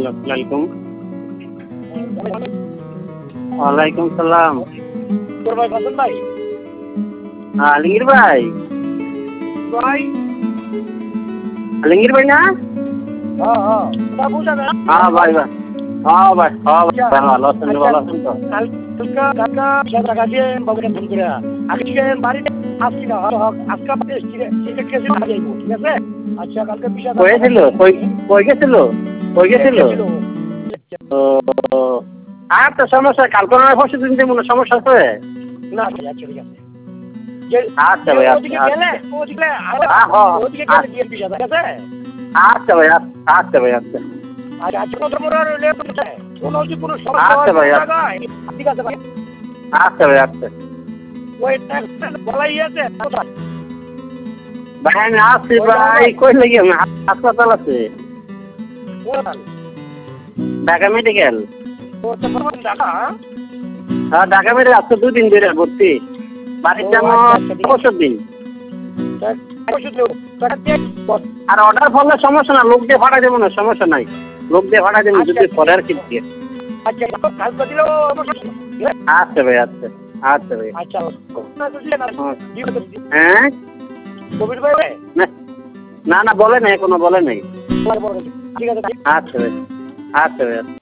আসসালামাইকুম। ওয়ালাইকুম সালাম। তোর ভাই বাসন ভাই আলমগীর ভাই, ভাই আলমগীর ভাই না? হ্যাঁ তা বুঝা না হ্যাঁ ভাই ভাই, হ্যাঁ ভাই, হ্যাঁ ভাই, ভালো আছেন? ভালো আছেন তো? কালকা টাকা দিয়ে বাবুকে ফোন করে আগে ঠিক আছে বাড়িতে আসছি না আজকে টিকিট কেসে না যাইব, ঠিক আছে? আচ্ছা কালকে বিষয় কই ছিল? কই গেছিল? কই গেছিল? ও, আর তো সমস্যা, কালকে নয় পরশু দিন যে মনে সমস্যা আছে। না ঠিক আছে ঠিক আছে আচ্ছা ভাই, ওদিকে আচ্ছা গেলে ওদিকে ওদিকে গেলে দিয়ে বিষয় ঠিক আছে? আচ্ছা ভাই, আচ্ছা ভাই, আচ্ছা আচ্ছা আচ্ছা কত বড় লেট হচ্ছে কোনো যদি কোনো সমস্যা আচ্ছা ভাই, হয় ঠিক আছে ভাই আচ্ছা ভাই, আচ্ছা ওই বলাই আছে কোথায় ভাই আমি আসছি ভাই। কই লাগি আমি হাসপাতাল আছে, ঢাকা মেডিকেল। হ্যাঁ ঢাকা মেডিকেল আজকে 2 দিন ধরে ভর্তি। বাড়িতে আমার দিন আর অর্ডার ফলে সমস্যা না, লোক দিয়ে ভাড়া দেবো না, সমস্যা নাই, লোক দিয়ে ভাড়া দেবো যদি পরে আর কি দিয়ে। আচ্ছা ভাই, আচ্ছা আচ্ছা ভাই। হ্যাঁ না না বলে নাই, এখনো বলে নাই। ঠিক আছে আচ্ছা ভাই, আচ্ছা ভাই।